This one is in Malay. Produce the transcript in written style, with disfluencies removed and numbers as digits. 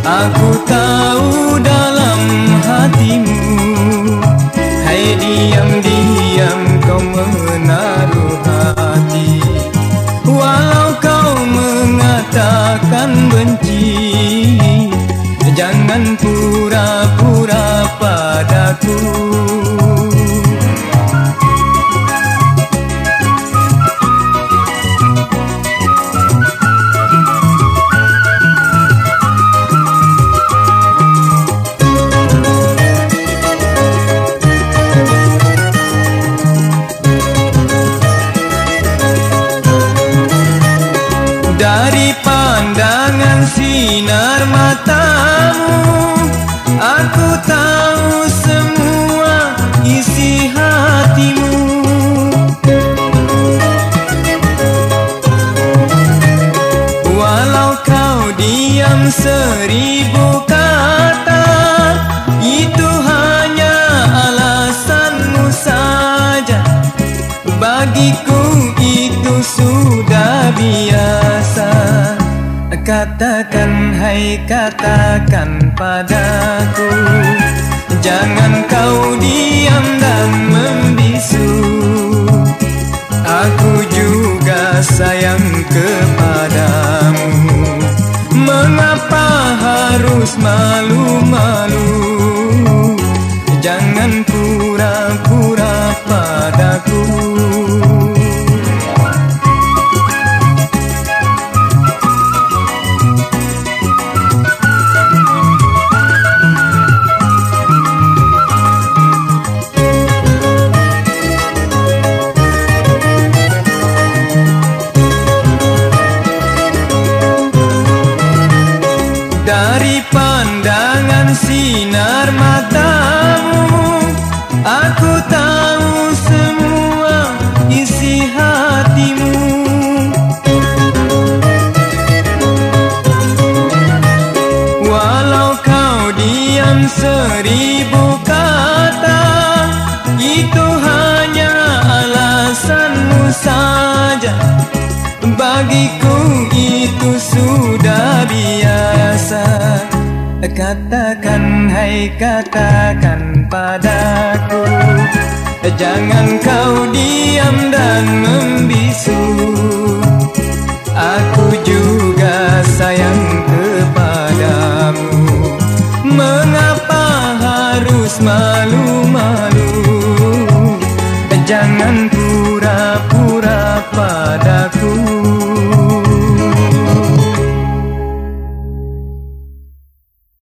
Aku tahu dalam hatimu, hai diam-diam kau menaruh hati. Walau kau mengatakan benci, jangan pura-pura padaku. Dari pandangan sinar matamu, aku tahu semua isi hatimu. Walau kau diam 1000 kata, itu hanya alasanmu saja. Bagiku itu sudah biasa. Katakan, hai katakan padaku, jangan kau diam dan membisu. Aku juga sayang kepadamu. Mengapa harus malu-malu? Jangan pura-pura padaku. Dari pandangan sinar matamu, aku tahu semua isi hatimu. Walau kau diam 1000 kata, itu hanya alasanmu saja. Bagiku itu sudah biasa. Katakan, hai katakan padaku, jangan kau diam dan membisu.